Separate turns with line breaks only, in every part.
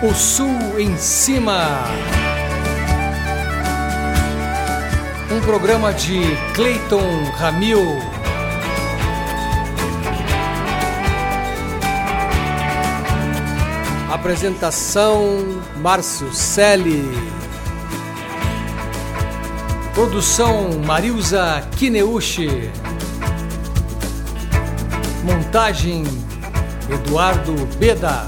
O Sul em Cima. Um programa de Cleiton Ramil. Apresentação Márcio Selle. Produção Marilza Kineuchi. Montagem Eduardo Beda.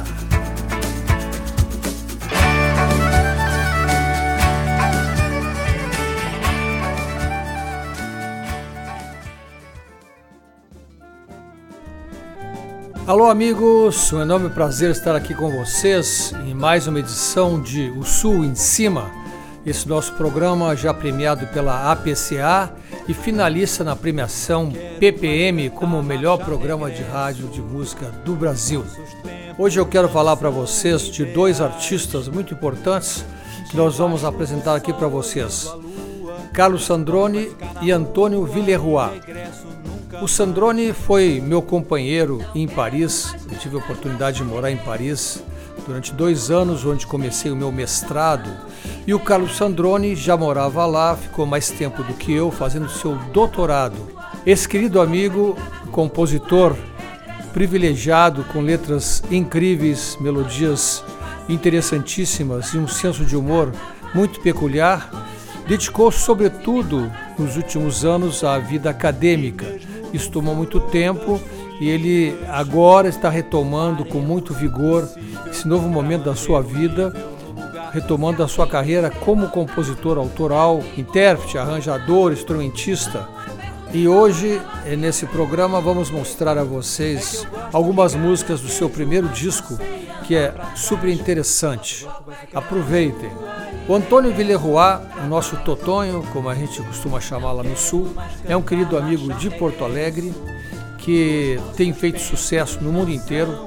Alô amigos, um enorme prazer estar aqui com vocês em mais uma edição de O Sul em Cima, esse nosso programa já premiado pela APCA e finalista na premiação PPM como o melhor programa de rádio de música do Brasil. Hoje eu quero falar para vocês de dois artistas muito importantes que nós vamos apresentar aqui para vocês, Carlos Sandrone e Antônio Villeroy. O Sandrone foi meu companheiro em Paris, eu tive a oportunidade de morar em Paris durante 2 anos, onde comecei o meu mestrado, e o Carlos Sandrone já morava lá, ficou mais tempo do que eu, fazendo seu doutorado. Esse querido amigo, compositor privilegiado, com letras incríveis, melodias interessantíssimas e um senso de humor muito peculiar, dedicou sobretudo nos últimos anos à vida acadêmica. Isso tomou muito tempo e ele agora está retomando com muito vigor esse novo momento da sua vida, retomando a sua carreira como compositor autoral, intérprete, arranjador, instrumentista. E hoje, nesse programa, vamos mostrar a vocês algumas músicas do seu primeiro disco, que é super interessante. Aproveitem! O Antônio Villeroy, o nosso Totonho, como a gente costuma chamar lá no Sul, é um querido amigo de Porto Alegre, que tem feito sucesso no mundo inteiro,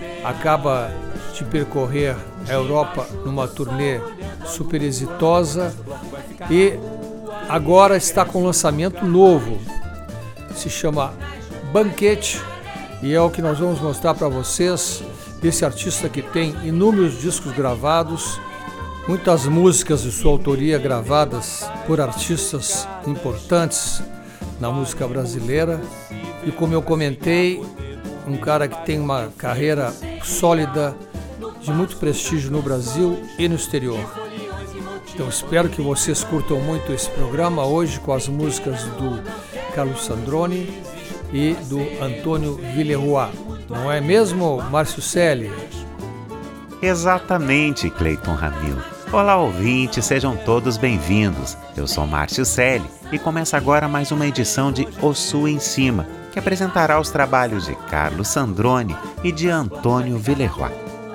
acaba de percorrer a Europa numa turnê super exitosa e agora está com um lançamento novo, se chama Banquete, e é o que nós vamos mostrar para vocês desse artista que tem inúmeros discos gravados, muitas músicas de sua autoria gravadas por artistas importantes na música brasileira e, como eu comentei, um cara que tem uma carreira sólida, de muito prestígio no Brasil e no exterior. Então espero que vocês curtam muito esse programa hoje com as músicas do Carlos Sandrone e do Antônio Villeroy. Não é mesmo, Márcio Selle?
Exatamente, Cleiton Ramil. Olá, ouvintes, sejam todos bem-vindos. Eu sou Márcio Selle e começa agora mais uma edição de O Sul em Cima, que apresentará os trabalhos de Carlos Sandrone e de Antônio Villeroy.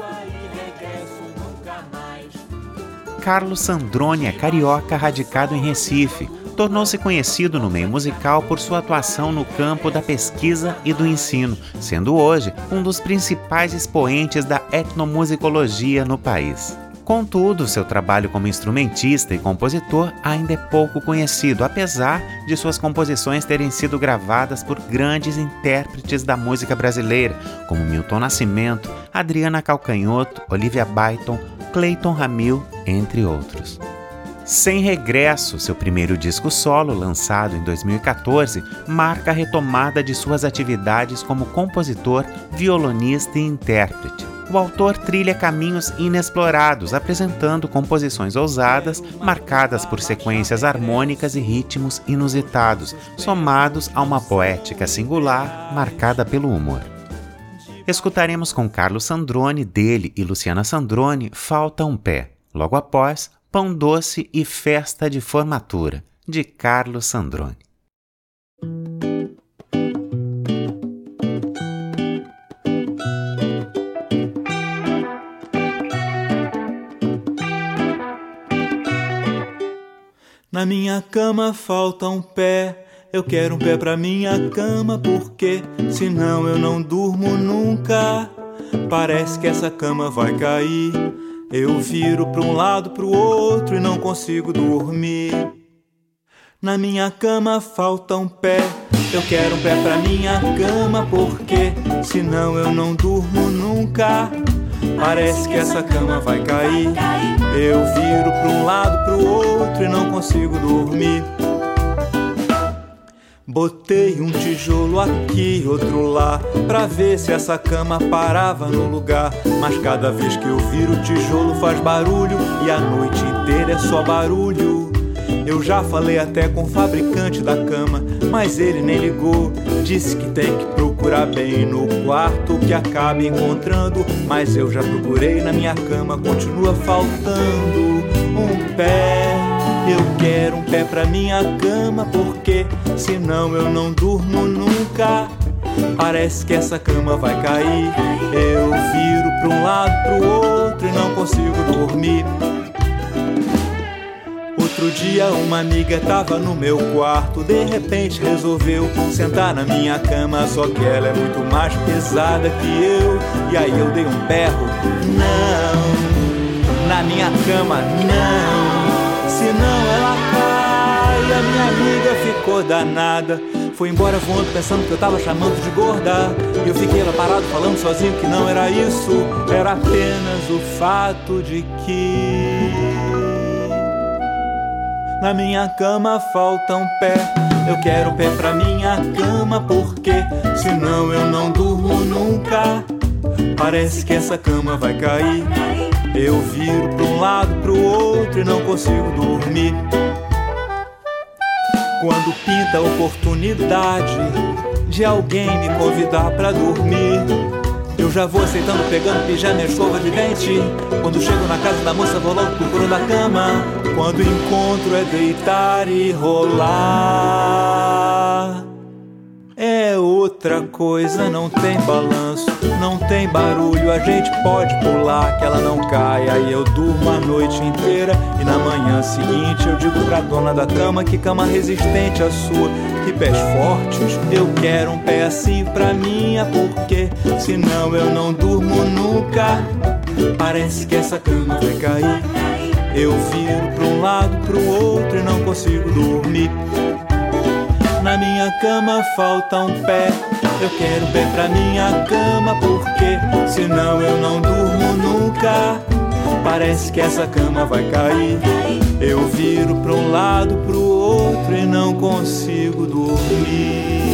Carlos Sandrone é carioca radicado em Recife. Tornou-se conhecido no meio musical por sua atuação no campo da pesquisa e do ensino, sendo hoje um dos principais expoentes da etnomusicologia no país. Contudo, seu trabalho como instrumentista e compositor ainda é pouco conhecido, apesar de suas composições terem sido gravadas por grandes intérpretes da música brasileira, como Milton Nascimento, Adriana Calcanhoto, Olivia Byton, Cleiton Ramil, entre outros. Sem Regresso, seu primeiro disco solo, lançado em 2014, marca a retomada de suas atividades como compositor, violonista e intérprete. O autor trilha caminhos inexplorados, apresentando composições ousadas, marcadas por sequências harmônicas e ritmos inusitados, somados a uma poética singular, marcada pelo humor. Escutaremos com Carlos Sandrone, dele e Luciana Sandrone, Falta um Pé. Logo após, Pão Doce e Festa de Formatura, de Carlos Sandrone.
Na minha cama falta um pé, eu quero um pé pra minha cama, porque senão eu não durmo nunca. Parece que essa cama vai cair, eu viro pra um lado, pro outro e não consigo dormir. Na minha cama falta um pé, eu quero um pé pra minha cama, porque senão eu não durmo nunca. Parece que essa cama vai cair. Eu viro pra um lado, pro outro e não consigo dormir. Botei um tijolo aqui, outro lá, pra ver se essa cama parava no lugar. Mas cada vez que eu viro o tijolo faz barulho, e a noite inteira é só barulho. Eu já falei até com o fabricante da cama, mas ele nem ligou. Disse que tem que procurar bem no quarto, que acaba encontrando. Mas eu já procurei na minha cama, continua faltando um pé. Eu quero um pé pra minha cama, porque senão eu não durmo nunca. Parece que essa cama vai cair. Eu viro pra um lado, pro outro e não consigo dormir. Outro dia uma amiga tava no meu quarto, de repente resolveu sentar na minha cama. Só que ela é muito mais pesada que eu, e aí eu dei um berro: não, na minha cama não, senão ela cai. A minha amiga ficou danada, foi embora voando pensando que eu tava chamando de gorda. E eu fiquei lá parado falando sozinho que não era isso, era apenas o fato de que na minha cama falta um pé. Eu quero um pé pra minha cama, porque senão eu não durmo nunca. Parece que essa cama vai cair. Eu viro pra um lado, pro outro e não consigo dormir. Quando pinta a oportunidade de alguém me convidar pra dormir, eu já vou aceitando, pegando pijama e escova de dente. Quando chego na casa da moça, vou logo procurando a cama. Quando encontro é deitar e rolar. É outra coisa, não tem balanço, não tem barulho. A gente pode pular que ela não cai. Aí eu durmo a noite inteira e na manhã seguinte eu digo pra dona da cama: que cama resistente a sua, que pés fortes. Eu quero um pé assim pra minha, porque senão eu não durmo nunca. Parece que essa cama vai cair. Eu viro pra um lado, pro outro e não consigo dormir. Na minha cama falta um pé. Eu quero um pé pra minha cama, porque senão eu não durmo nunca. Parece que essa cama vai cair. Eu viro pra um lado, pro outro e não consigo dormir.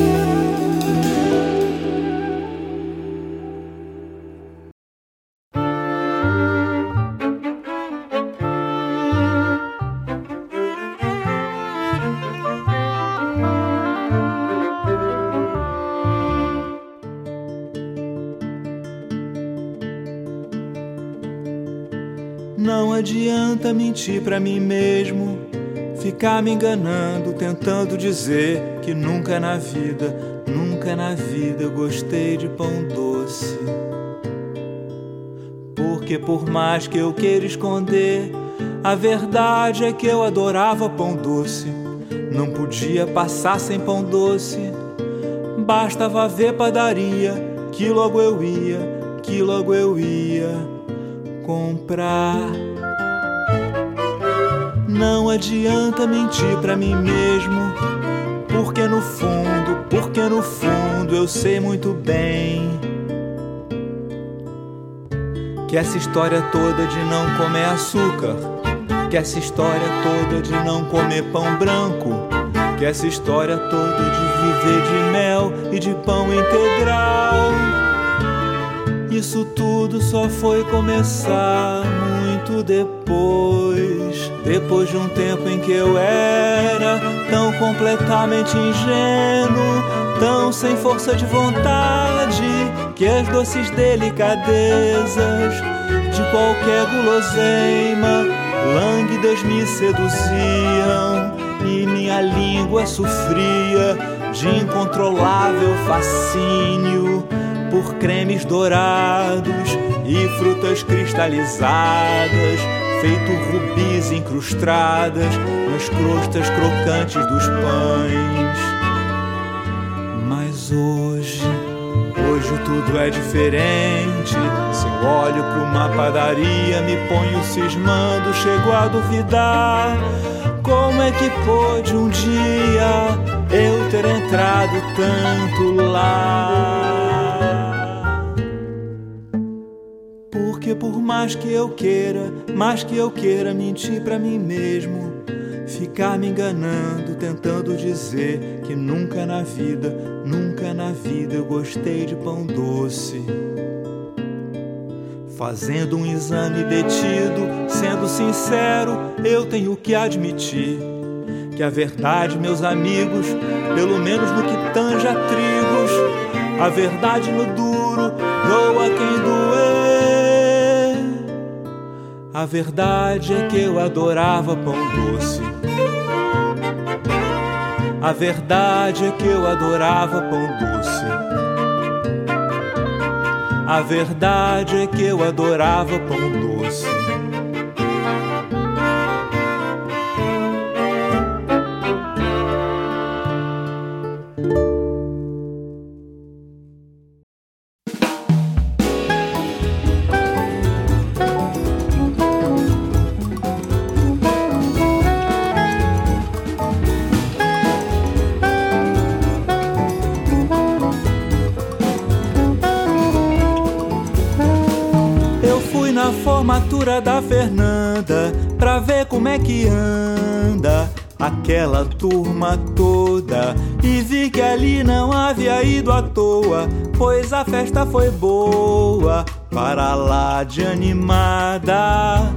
Não adianta mentir pra mim mesmo, ficar me enganando, tentando dizer que nunca na vida eu gostei de pão doce. Porque por mais que eu queira esconder, a verdade é que eu adorava pão doce. Não podia passar sem pão doce. Bastava ver padaria, que logo eu ia comprar. Não adianta mentir pra mim mesmo, porque no fundo eu sei muito bem que essa história toda de não comer açúcar, que essa história toda de não comer pão branco, que essa história toda de viver de mel e de pão integral, isso tudo só foi começar muito depois de um tempo em que eu era tão completamente ingênuo, tão sem força de vontade, que as doces delicadezas de qualquer guloseima lânguidas me seduziam, e minha língua sofria de incontrolável fascínio por cremes dourados e frutas cristalizadas, feito rubis incrustadas nas crostas crocantes dos pães. Mas hoje tudo é diferente. Se eu olho pra uma padaria, me ponho cismando, chego a duvidar. Como é que pôde um dia eu ter entrado tanto lá? por mais que eu queira mentir pra mim mesmo, ficar me enganando, tentando dizer que nunca na vida eu gostei de pão doce. Fazendo um exame detido, sendo sincero, eu tenho que admitir que a verdade, meus amigos, pelo menos no que tange a trigos, a verdade no duro, doa quem doer. A verdade é que eu adorava pão doce. A verdade é que eu adorava pão doce. A verdade é que eu adorava pão doce. Formatura da Fernanda, pra ver como é que anda aquela turma toda, e vi que ali não havia ido à toa, pois a festa foi boa. Para lá de animada,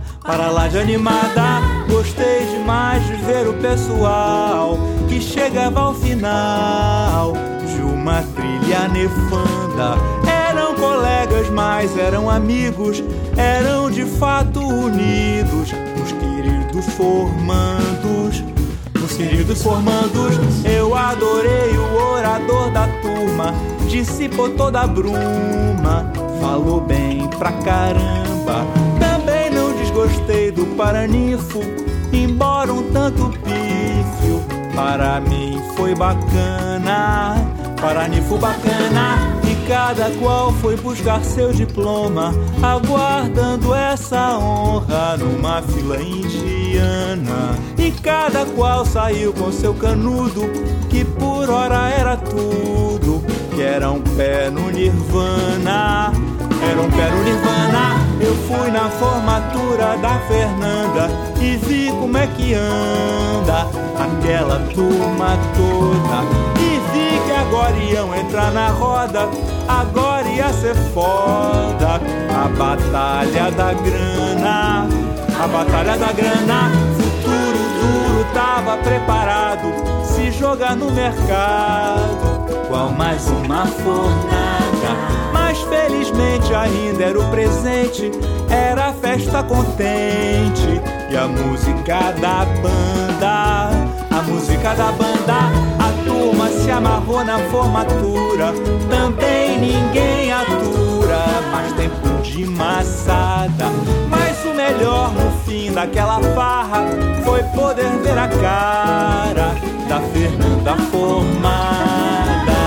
gostei demais de ver o pessoal que chegava ao final de uma trilha nefanda. Eram colegas, mas eram amigos, eram de fato unidos, os queridos formandos. Os queridos formandos, eu adorei o orador da turma, dissipou toda a bruma, falou bem pra caramba. Também não desgostei do Paranifo, embora um tanto pífio, para mim foi bacana. Paranifo bacana, e cada qual foi buscar seu diploma, aguardando essa honra numa fila indiana. E cada qual saiu com seu canudo, que por hora era tudo, que era um pé no Nirvana. Era um pé no Nirvana. Eu fui na formatura da Fernanda e vi como é que anda aquela turma toda. E vi que agora iam entrar na roda, agora ia ser foda a batalha da grana. A batalha da grana, futuro duro tava preparado, se jogar no mercado, qual mais uma fornada. Mas felizmente ainda era o presente, era a festa contente, e a música da banda, a música da banda. A turma se amarrou na formatura, também ninguém atura mais tempo de maçada. Mas o melhor no fim daquela farra foi poder ver a cara da Fernanda formada,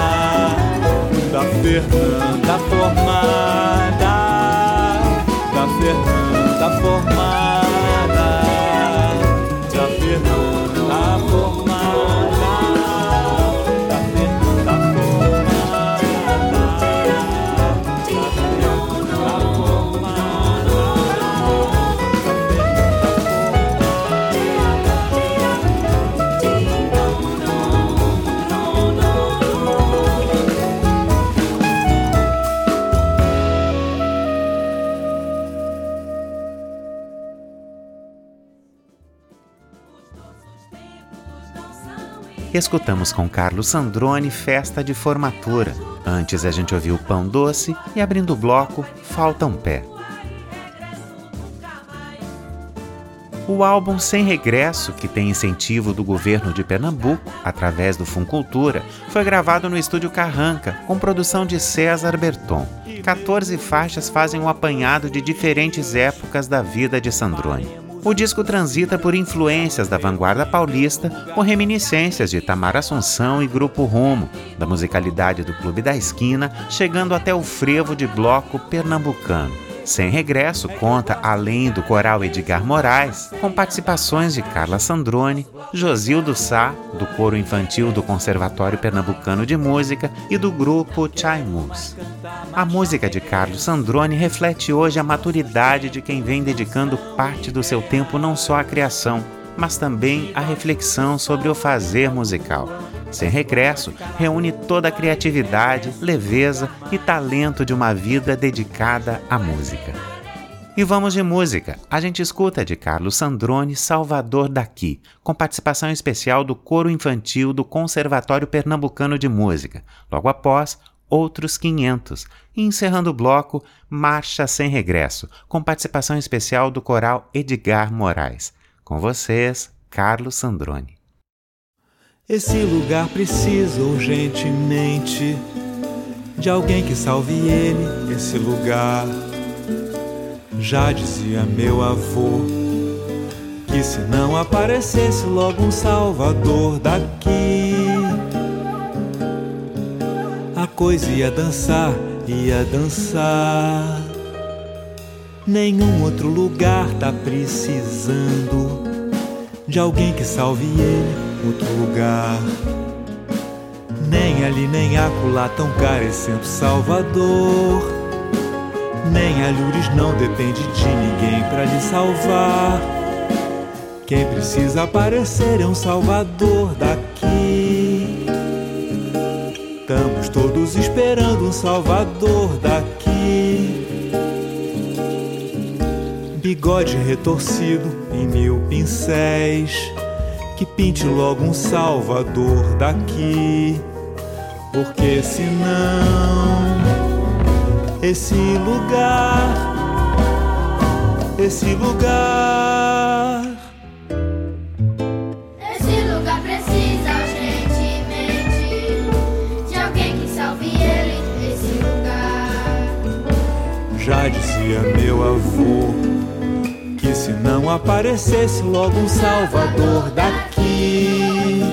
da Fernanda formada, da Fernanda formada, da Fernanda formada, da Fernanda
Escutamos com Carlos Sandrone Festa de Formatura. Antes a gente ouviu Pão Doce e, abrindo o bloco, Falta um Pé. O álbum Sem Regresso, que tem incentivo do governo de Pernambuco, através do Funcultura, foi gravado no Estúdio Carranca, com produção de César Berton. 14 faixas fazem um apanhado de diferentes épocas da vida de Sandrone. O disco transita por influências da vanguarda paulista, com reminiscências de Tamar Assunção e Grupo Rumo, da musicalidade do Clube da Esquina, chegando até o frevo de bloco pernambucano. Sem Regresso conta, além do coral Edgar Moraes, com participações de Carla Sandrone, Josildo Sá, do coro infantil do Conservatório Pernambucano de Música e do grupo Chaimus. A música de Carlos Sandrone reflete hoje a maturidade de quem vem dedicando parte do seu tempo não só à criação, mas também à reflexão sobre o fazer musical. Sem Regresso reúne toda a criatividade, leveza e talento de uma vida dedicada à música. E vamos de música. A gente escuta de Carlos Sandrone Salvador Daqui, com participação especial do coro infantil do Conservatório Pernambucano de Música. Logo após, Outros 500. E encerrando o bloco, Marcha Sem Regresso, com participação especial do coral Edgar Moraes. Com vocês, Carlos Sandrone.
Esse lugar precisa urgentemente de alguém que salve ele, esse lugar. Já dizia meu avô que se não aparecesse logo um salvador daqui, a coisa ia dançar, ia dançar. Nenhum outro lugar tá precisando de alguém que salve ele, outro lugar. Nem ali nem acolá tão carecendo Salvador. Nem a Lourdes não depende de ninguém pra lhe salvar. Quem precisa aparecer é um Salvador daqui. Estamos todos esperando um Salvador daqui. Bigode retorcido em 1000 pincéis, que pinte logo um Salvador daqui. Porque senão esse lugar precisa urgentemente de alguém que salve ele, esse lugar. Já dizia meu avô que se não aparecesse logo um Salvador daqui,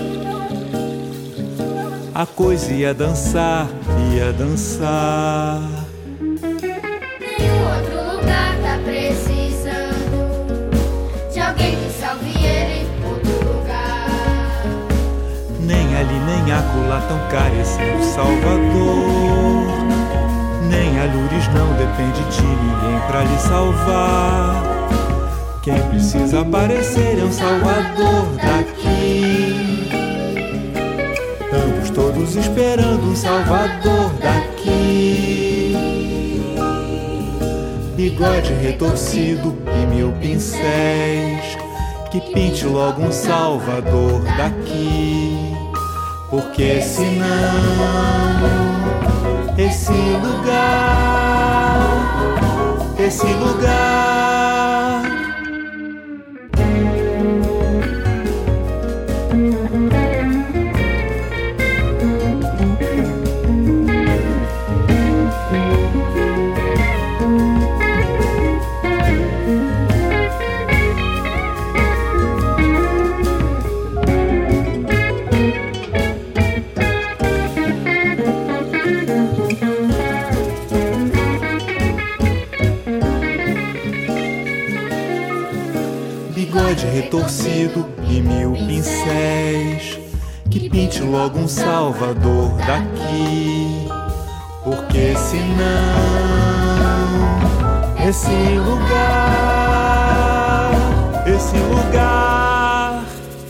a coisa ia dançar, ia dançar.
Nenhum outro lugar tá precisando de alguém que salve ele, outro lugar.
Nem ali nem acolá tão carecendo Salvador. Nem a Lourdes não depende de ninguém pra lhe salvar. Quem precisa aparecer é um Salvador daqui. Estamos todos esperando um Salvador daqui. Bigode retorcido e 1000 pincéis, que pinte logo um Salvador daqui. Porque senão esse lugar retorcido e 1000 pincéis, que pinte logo um Salvador daqui. Porque senão esse lugar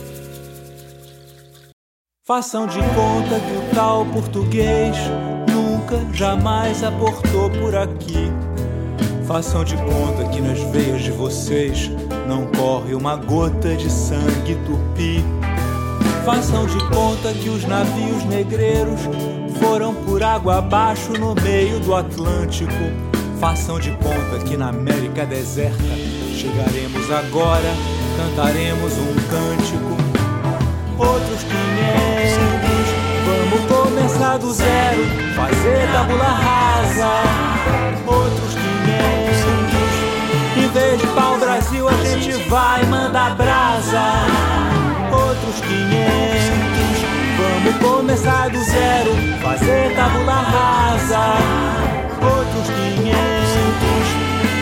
façam de conta que o tal português nunca, jamais aportou por aqui. Façam de conta que nas veias de vocês não corre uma gota de sangue tupi. Façam de conta que os navios negreiros foram por água abaixo no meio do Atlântico. Façam de conta que na América deserta chegaremos agora, cantaremos um cântico. Outros 500, vamos começar do zero, fazer tabula rasa. Outros 500, em vez de pau-brasil a gente vai mandar brasa. Outros 500, vamos começar do zero, fazer tabula rasa. Outros 500,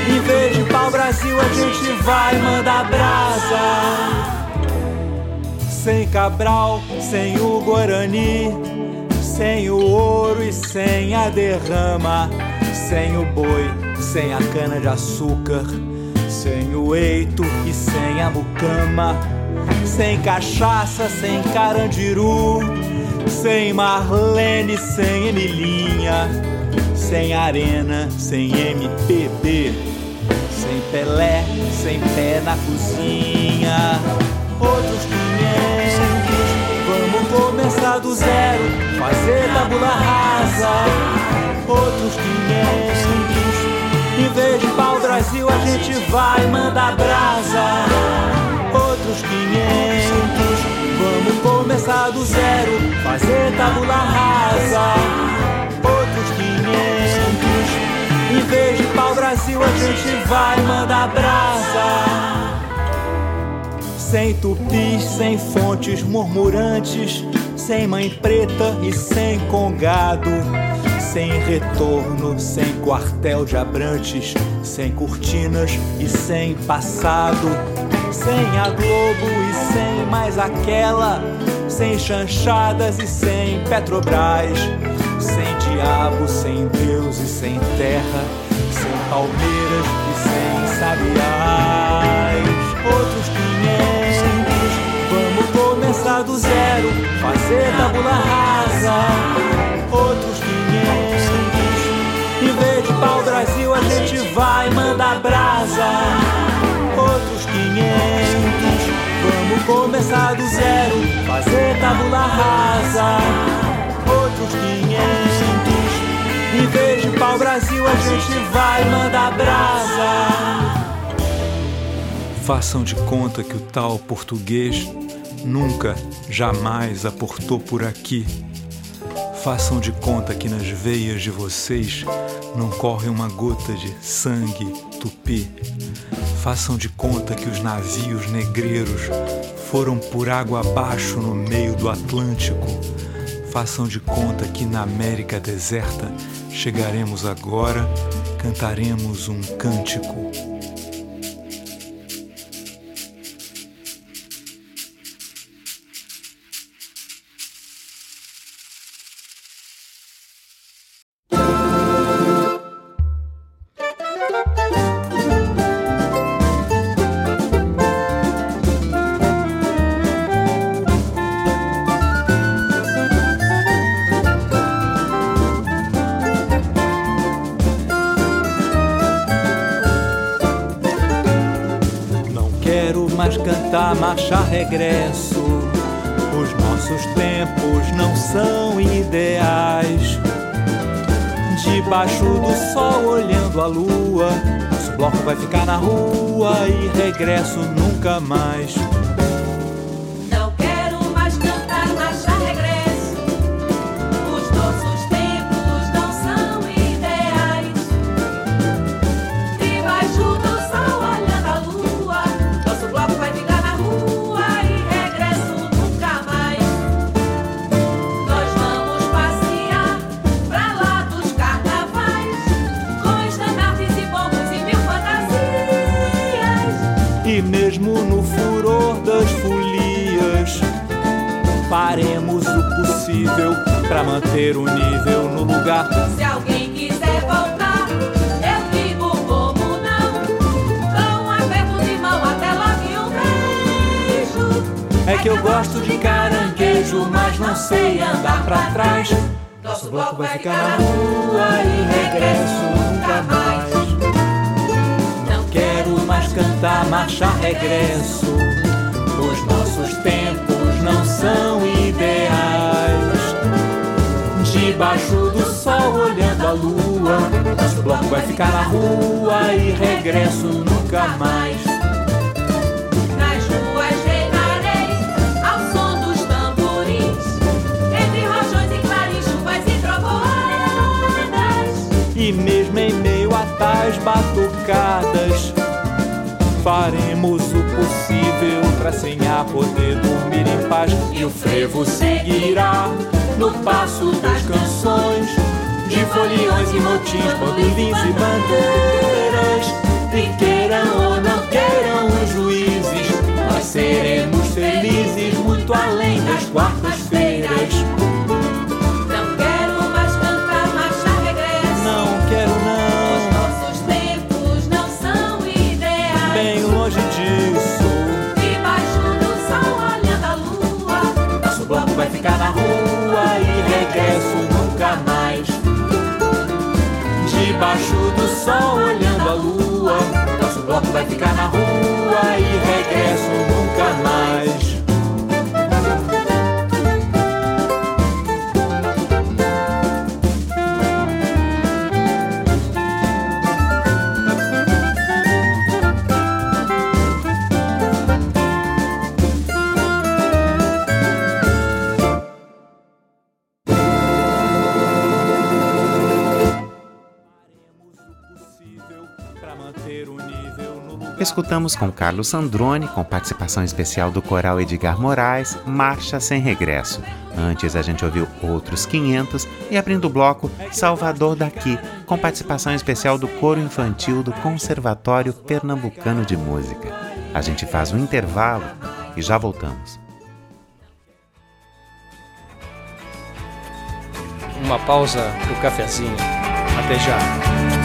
Brasil a gente vai mandar brasa. Sem Cabral, sem o Guarani, sem o ouro e sem a derrama, sem o boi, sem a cana de açúcar, sem o eito e sem a mucama, sem cachaça, sem carandiru, sem Marlene, sem Emilinha, sem Arena, sem MPB, sem Pelé, sem pé na cozinha. Outros 500, vamos começar do zero, fazer tabula rasa. Outros 500, em vez de pau-brasil a gente vai mandar brasa. Outros 500, vamos começar do zero, fazer tabula rasa. Outros 500, em vez de pau-brasil a gente vai mandar brasa. Sem tupis, sem fontes murmurantes, sem mãe preta e sem congado, sem retorno, sem quartel de Abrantes, sem cortinas e sem passado, sem a Globo e sem mais aquela, sem chanchadas e sem Petrobras, sem diabo, sem Deus e sem terra, sem palmeiras e sem sabiás. Outros 500, vamos começar do zero, fazer tabula rasa. Outros 500, em vez de pau-brasil a gente vai mandar brasa. Outros 500, vamos começar do zero, fazer tabula rasa. Outros 500, em vez de pau-brasil a gente vai mandar brasa. Façam de conta que o tal português nunca, jamais aportou por aqui. Façam de conta que nas veias de vocês não corre uma gota de sangue tupi. Façam de conta que os navios negreiros foram por água abaixo no meio do Atlântico. Façam de conta que na América deserta chegaremos agora, cantaremos um cântico. Marcha regresso, os nossos tempos não são ideais. Debaixo do sol olhando a lua, nosso bloco vai ficar na rua e regresso nunca mais.
Não quero mais cantar marcha regresso, os nossos tempos não são ideais. Debaixo do sol olhando a lua, nosso bloco vai ficar na rua e regresso nunca mais. Nós vamos passear pra lá dos carnavais, com estandartes e bombos e mil fantasias.
E mesmo no furor das folias, faremos o possível pra manter o nível no lugar.
Se alguém quiser voltar, eu digo como não. Dá um aperto de mão até logo e um beijo.
É que eu gosto de caranguejo, mas não sei andar pra trás.
Nosso bloco vai ficar na rua e regresso nunca mais.
Não quero mais cantar marcha regresso, os nossos tempos não são ideais. Debaixo do sol olhando a lua, nosso bloco vai ficar na rua e regresso nunca mais.
Nas ruas reinarei ao som dos tamborins, entre rojões e clarins, chuvas e trovoadas.
E mesmo em meio a tais batucadas, faremos o possível pra sem a poder dormir em paz. E o frevo seguirá no passo das canções, de foliões e motins, bandolins e bandeiras, e queiram debaixo do sol, olhando a lua. Nosso bloco vai ficar na rua e regresso nunca mais.
Escutamos com Carlos Sandrone, com participação especial do coral Edgar Moraes, Marcha Sem Regresso. Antes a gente ouviu Outros 500 e, abrindo o bloco, Salvador Daqui, com participação especial do coro infantil do Conservatório Pernambucano de Música. A gente faz um intervalo e já voltamos.
Uma pausa pro cafezinho. Até já.